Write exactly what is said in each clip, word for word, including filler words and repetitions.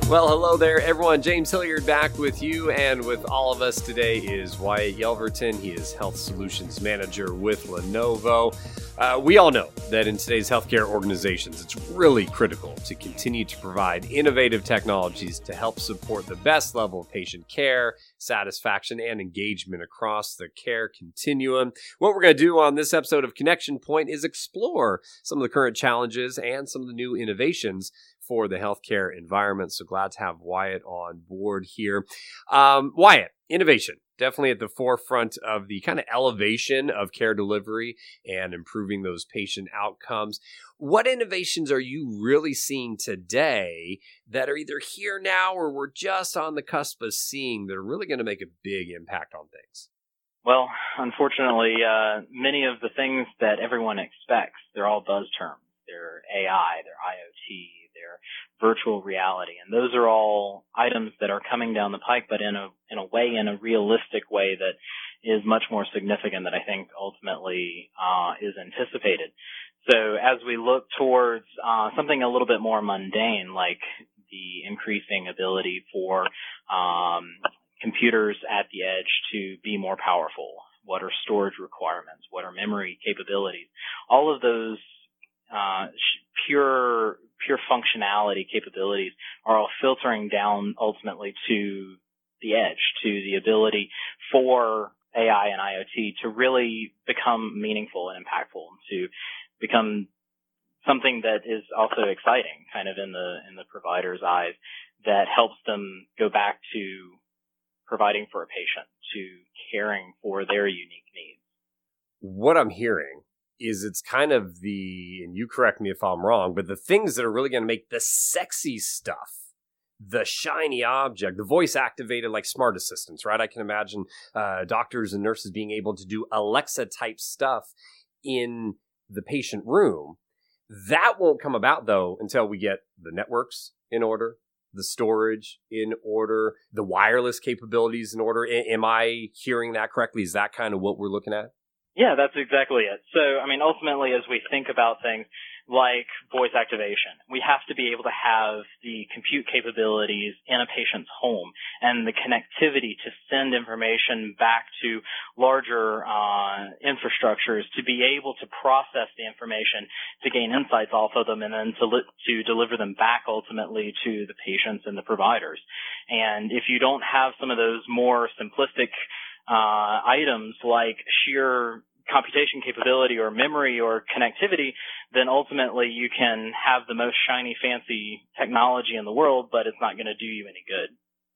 Well, hello there, everyone. James Hilliard back with you, and with all of us today is Wyatt Yelverton. He is Health Solutions Manager with Lenovo. Uh, we all know that in today's healthcare organizations, it's really critical to continue to provide innovative technologies to help support the best level of patient care, satisfaction, and engagement across the care continuum. What we're going to do on this episode of Connection Point is explore some of the current challenges and some of the new innovations for the healthcare environment. So glad to have Wyatt on board here. Um, Wyatt, innovation, definitely at the forefront of the kind of elevation of care delivery and improving those patient outcomes. What innovations are you really seeing today that are either here now or we're just on the cusp of seeing that are really going to make a big impact on things? Well, unfortunately, uh, many of the things that everyone expects, they're all buzz terms. They're A I, they're I O T, they're virtual reality, and those are all items that are coming down the pike, but in a in a way, in a realistic way that is much more significant than I think ultimately uh, is anticipated. So as we look towards uh, something a little bit more mundane, like the increasing ability for um, computers at the edge to be more powerful, what are storage requirements, what are memory capabilities, all of those Uh, pure, pure functionality capabilities are all filtering down ultimately to the edge, to the ability for A I and I O T to really become meaningful and impactful, to become something that is also exciting, kind of in the in the provider's eyes, that helps them go back to providing for a patient, to caring for their unique needs. What I'm hearing is it's kind of the, and you correct me if I'm wrong, but the things that are really going to make the sexy stuff, the shiny object, the voice activated like smart assistants, right? I can imagine uh, doctors and nurses being able to do Alexa type stuff in the patient room. That won't come about though until we get the networks in order, the storage in order, the wireless capabilities in order. A- am I hearing that correctly? Is that kind of what we're looking at? Yeah, that's exactly it. So, I mean, ultimately, as we think about things like voice activation, we have to be able to have the compute capabilities in a patient's home and the connectivity to send information back to larger uh, infrastructures to be able to process the information, to gain insights off of them, and then to, li- to deliver them back ultimately to the patients and the providers. And if you don't have some of those more simplistic Uh, items like sheer computation capability or memory or connectivity, then ultimately you can have the most shiny, fancy technology in the world, but it's not going to do you any good.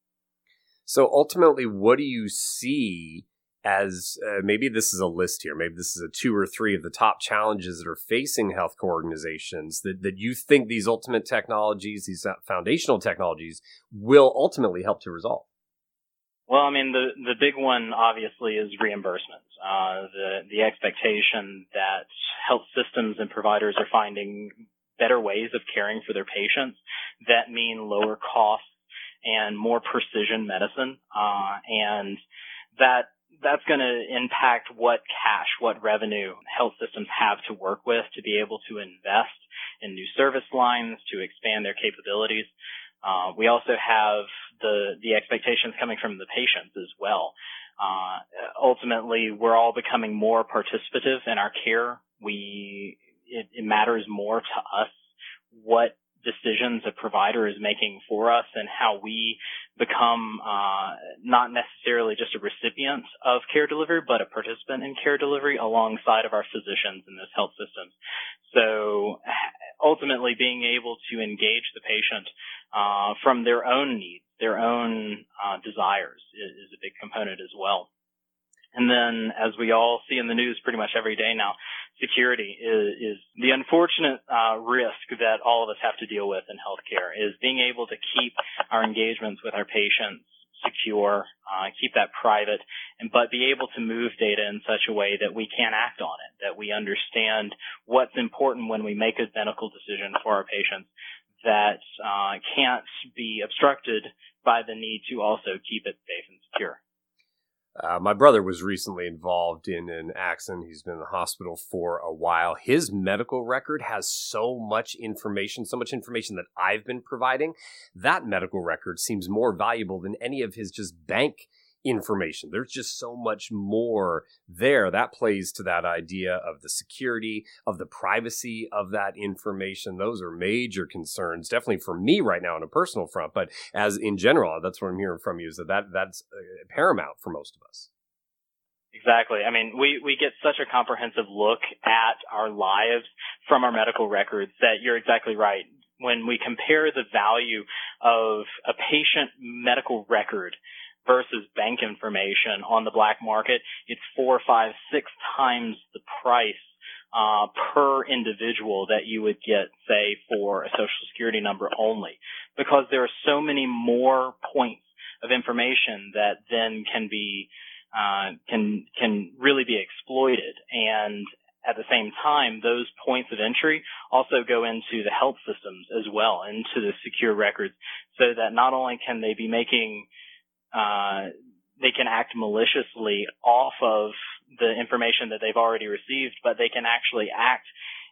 So ultimately, what do you see as, uh, maybe this is a list here, maybe this is a two or three of the top challenges that are facing healthcare organizations that, that you think these ultimate technologies, these foundational technologies will ultimately help to resolve? Well, I mean, the, the big one, obviously, is reimbursement. Uh, the, the expectation that health systems and providers are finding better ways of caring for their patients that mean lower costs and more precision medicine. Uh, and that, that's going to impact what cash, what revenue health systems have to work with to be able to invest in new service lines, to expand their capabilities. Uh, we also have the, the expectations coming from the patients as well. Uh, ultimately, we're all becoming more participative in our care. We, it, it matters more to us what decisions a provider is making for us and how we become, uh, not necessarily just a recipient of care delivery, but a participant in care delivery alongside of our physicians in this health systems. So ultimately being able to engage the patient Uh, from their own needs, their own uh, desires is, is a big component as well. And then, as we all see in the news pretty much every day now, security is, is the unfortunate uh, risk that all of us have to deal with in healthcare, is being able to keep our engagements with our patients secure, uh, keep that private, and but be able to move data in such a way that we can act on it, that we understand what's important when we make a medical decision for our patients, that uh, can't be obstructed by the need to also keep it safe and secure. Uh, my brother was recently involved in an accident. He's been in the hospital for a while. His medical record has so much information, so much information that I've been providing. That medical record seems more valuable than any of his just bank information. There's just so much more there. That plays to that idea of the security, of the privacy of that information. Those are major concerns, definitely for me right now on a personal front. But as in general, that's what I'm hearing from you, is that, that that's paramount for most of us. Exactly. I mean, we, we get such a comprehensive look at our lives from our medical records that you're exactly right. When we compare the value of a patient medical record versus bank information on the black market, it's four, five, six times the price uh, per individual that you would get, say, for a Social Security number only, because there are so many more points of information that then can be uh, can can really be exploited. And at the same time, those points of entry also go into the health systems as well, into the secure records, so that not only can they be making Uh, they can act maliciously off of the information that they've already received, but they can actually act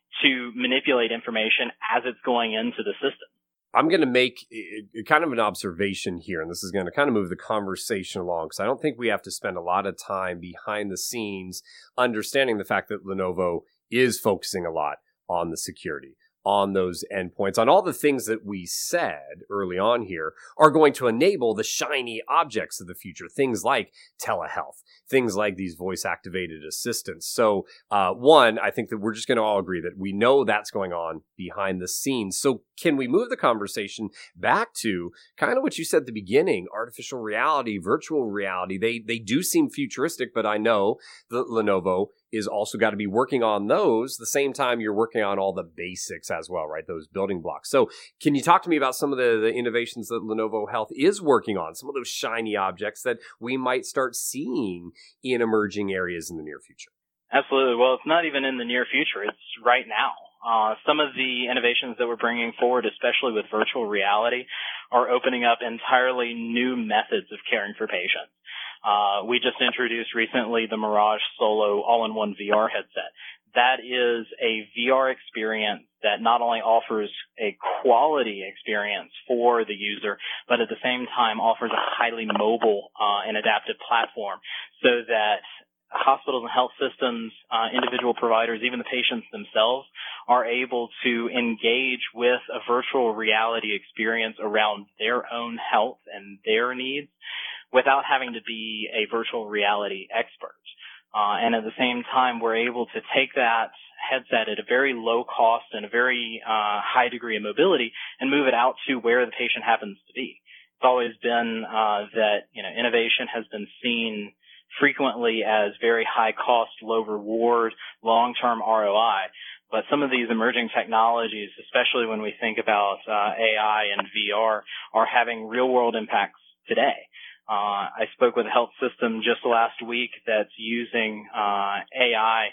to manipulate information as it's going into the system. I'm going to make kind of an observation here, and this is going to kind of move the conversation along, because I don't think we have to spend a lot of time behind the scenes understanding the fact that Lenovo is focusing a lot on the security, on those endpoints, on all the things that we said early on here are going to enable the shiny objects of the future, things like telehealth, things like these voice-activated assistants. So, uh, one, I think that we're just going to all agree that we know that's going on behind the scenes. So can we move the conversation back to kind of what you said at the beginning, artificial reality, virtual reality? They, they do seem futuristic, but I know that Lenovo is also got to be working on those the same time you're working on all the basics as well, right? Those building blocks. So can you talk to me about some of the, the innovations that Lenovo Health is working on, some of those shiny objects that we might start seeing in emerging areas in the near future? Absolutely. Well, it's not even in the near future. It's right now. Uh, some of the innovations that we're bringing forward, especially with virtual reality, are opening up entirely new methods of caring for patients. Uh, we just introduced recently the Mirage Solo all-in-one V R headset. That is a V R experience that not only offers a quality experience for the user, but at the same time offers a highly mobile uh, and adaptive platform, so that hospitals and health systems, uh, individual providers, even the patients themselves are able to engage with a virtual reality experience around their own health and their needs without having to be a virtual reality expert. Uh, and at the same time, we're able to take that headset at a very low cost and a very uh, high degree of mobility and move it out to where the patient happens to be. It's always been uh, that, you know, innovation has been seen frequently as very high cost, low reward, long-term R O I. But some of these emerging technologies, especially when we think about uh, A I and V R, are having real-world impacts today. Uh, I spoke with a health system just last week that's using uh, A I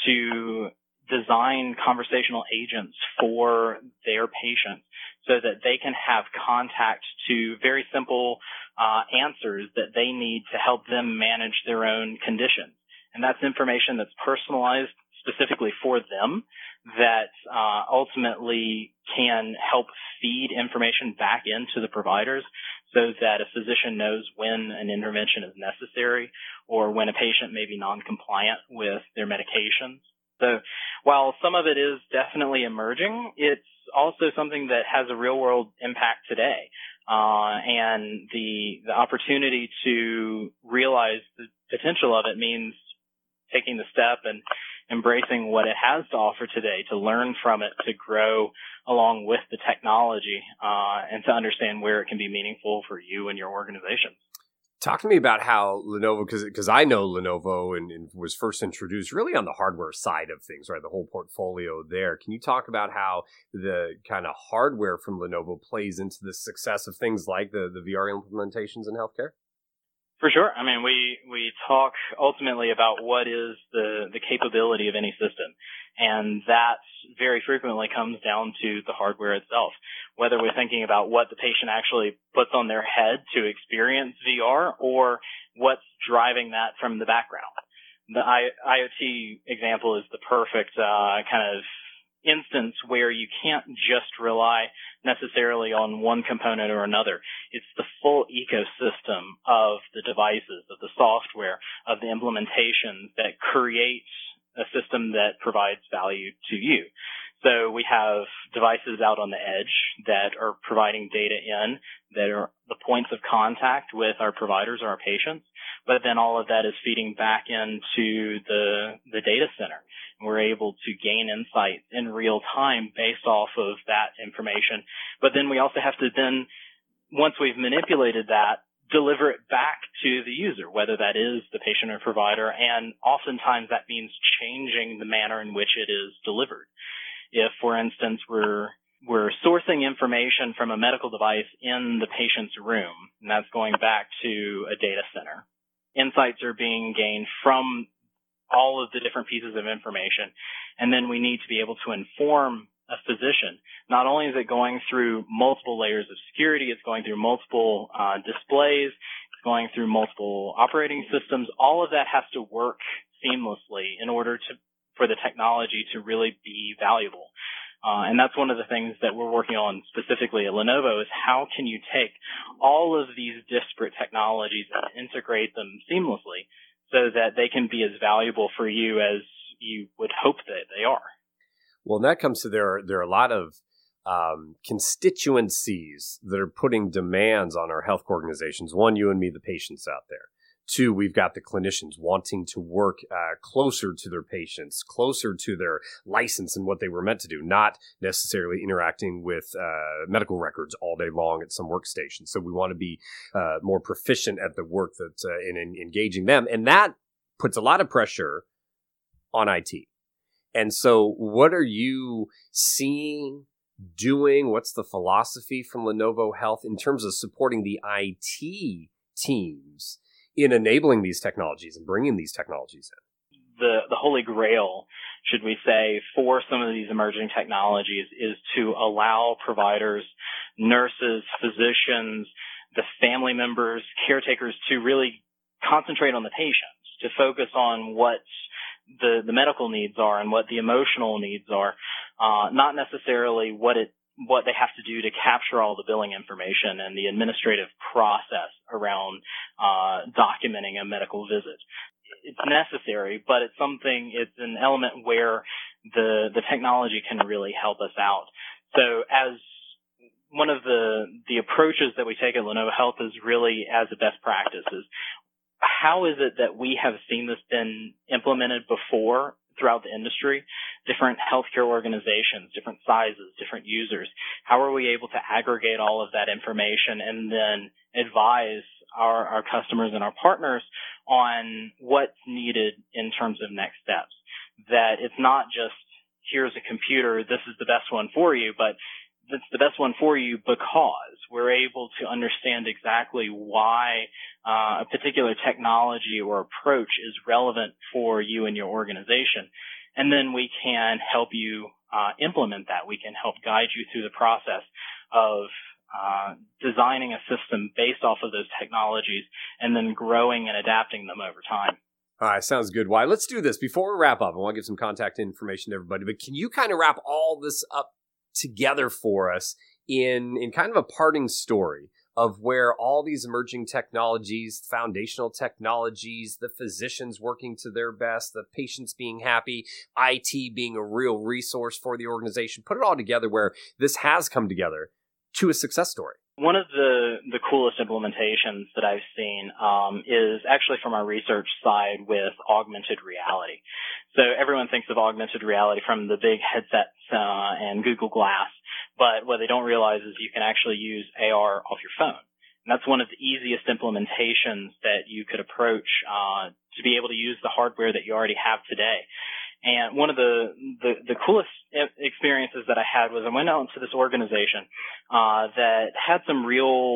to design conversational agents for their patients so that they can have contact to very simple uh, answers that they need to help them manage their own conditions. And that's information that's personalized specifically for them, that uh, ultimately can help feed information back into the providers so that a physician knows when an intervention is necessary or when a patient may be non-compliant with their medications. So while some of it is definitely emerging, it's also something that has a real-world impact today. Uh, and the the opportunity to realize the potential of it means taking the step and embracing what it has to offer today, to learn from it, to grow along with the technology, uh, and to understand where it can be meaningful for you and your organization. Talk to me about how Lenovo, because because I know Lenovo and, and was first introduced really on the hardware side of things, right? The whole portfolio there. Can you talk about how the kind of hardware from Lenovo plays into the success of things like the, the V R implementations in healthcare? For sure. I mean, we, we talk ultimately about what is the, the capability of any system. And that very frequently comes down to the hardware itself. whether we're thinking about what the patient actually puts on their head to experience V R or what's driving that from the background. The I- IoT example is the perfect uh, kind of instance where you can't just rely necessarily on one component or another. It's the full ecosystem of the devices, of the software, of the implementations that creates a system that provides value to you. So we have devices out on the edge that are providing data in, that are the points of contact with our providers or our patients, but then all of that is feeding back into the the data center. And we're able to gain insights in real time based off of that information. But then we also have to then, once we've manipulated that, deliver it back to the user, whether that is the patient or provider, and oftentimes that means changing the manner in which it is delivered. If, for instance, we're we're sourcing information from a medical device in the patient's room, and that's going back to a data center, insights are being gained from all of the different pieces of information, and then we need to be able to inform a physician. Not only is it going through multiple layers of security, it's going through multiple uh, displays, it's going through multiple operating systems. All of that has to work seamlessly in order to for the technology to really be valuable. Uh, and that's one of the things that we're working on specifically at Lenovo is how can you take all of these disparate technologies and integrate them seamlessly so that they can be as valuable for you as you would hope that they are. Well, that comes to there, there are a lot of um, constituencies that are putting demands on our health organizations. One, you and me, the patients out there. Two, we've got the clinicians wanting to work uh, closer to their patients, closer to their license and what they were meant to do, not necessarily interacting with uh, medical records all day long at some workstation. So we want to be uh, more proficient at the work that uh, in, in engaging them. And that puts a lot of pressure on I T. And so what are you seeing, doing? What's the philosophy from Lenovo Health in terms of supporting the I T teams in enabling these technologies and bringing these technologies in? The the holy grail, should we say, for some of these emerging technologies is to allow providers, nurses, physicians, the family members, caretakers to really concentrate on the patients, to focus on what the, the medical needs are and what the emotional needs are, uh, not necessarily what it what they have to do to capture all the billing information and the administrative process around uh, documenting a medical visit. It's necessary, but it's something, it's an element where the the technology can really help us out. So as one of the the approaches that we take at Lenovo Health is really as a best practice is how is it that we have seen this been implemented before throughout the industry, different healthcare organizations, different sizes, different users. How are we able to aggregate all of that information and then advise our, our customers and our partners on what's needed in terms of next steps? That it's not just, here's a computer, this is the best one for you, but it's the best one for you because we're able to understand exactly why uh, a particular technology or approach is relevant for you and your organization. And then we can help you uh, implement that. We can help guide you through the process of uh, designing a system based off of those technologies and then growing and adapting them over time. All right, sounds good. Why? Let's do this. Before we wrap up, I want to give some contact information to everybody, but can you kind of wrap all this up together for us in, in kind of a parting story of where all these emerging technologies, foundational technologies, the physicians working to their best, the patients being happy, I T being a real resource for the organization, put it all together where this has come together to a success story? One of the, the coolest implementations that I've seen um, is actually from our research side with augmented reality. So everyone thinks of augmented reality from the big headsets uh, and Google Glass, but what they don't realize is you can actually use A R off your phone. And that's one of the easiest implementations that you could approach uh, to be able to use the hardware that you already have today. And one of the, the, the coolest experiences that I had was I went out to this organization uh, that had some real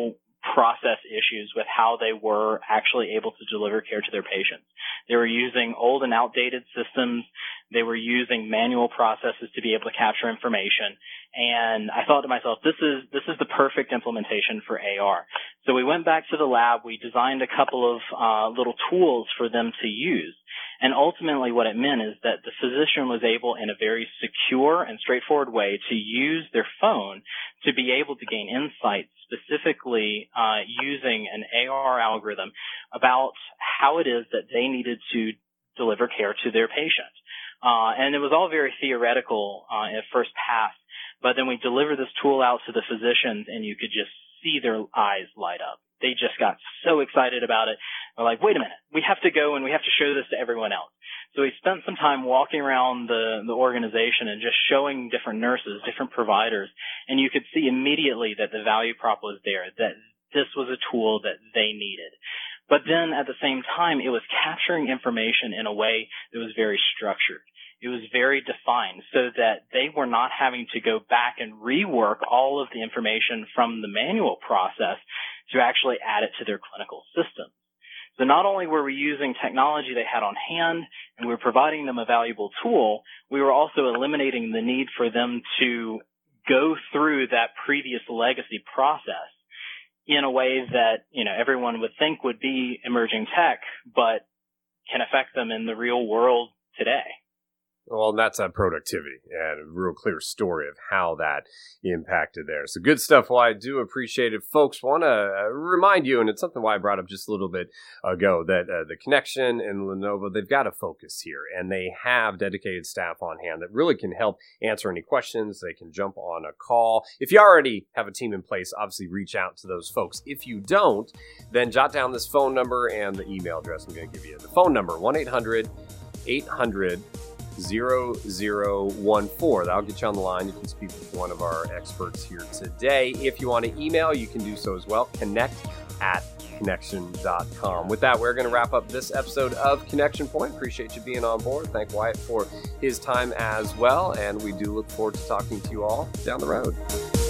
process issues with how they were actually able to deliver care to their patients. They were using old and outdated systems. They were using manual processes to be able to capture information. And I thought to myself, this is, this is the perfect implementation for A R. So we went back to the lab. We designed a couple of uh, little tools for them to use. And ultimately what it meant is that the physician was able in a very secure and straightforward way to use their phone to be able to gain insights specifically uh, using an A R algorithm about how it is that they needed to deliver care to their patient. Uh, and it was all very theoretical uh, at first pass, but then we delivered this tool out to the physicians and you could just see their eyes light up. They just got so excited about it. They're like, wait a minute, we have to go and we have to show this to everyone else. So we spent some time walking around the, the organization and just showing different nurses, different providers, and you could see immediately that the value prop was there, that this was a tool that they needed. But then at the same time, it was capturing information in a way that was very structured. It was very defined so that they were not having to go back and rework all of the information from the manual process to actually add it to their clinical system. So not only were we using technology they had on hand and we were providing them a valuable tool, we were also eliminating the need for them to go through that previous legacy process in a way that, you know, everyone would think would be emerging tech, but can affect them in the real world today. Well, and that's that productivity and a real clear story of how that impacted there. So good stuff. Well, I do appreciate it. Folks, want to remind you, and it's something why I brought up just a little bit ago, that uh, the Connection and Lenovo, they've got a focus here, and they have dedicated staff on hand that really can help answer any questions. They can jump on a call. If you already have a team in place, obviously reach out to those folks. If you don't, then jot down this phone number and the email address I'm going to give you. The phone number, one eight hundred eight hundred zero zero one four. That'll get you on the line. You can speak with one of our experts here today. If you want to email, you can do so as well. Connect at connection dot com. With that, we're going to wrap up this episode of Connection Point. Appreciate you being on board. Thank Wyatt for his time as well. And we do look forward to talking to you all down the road.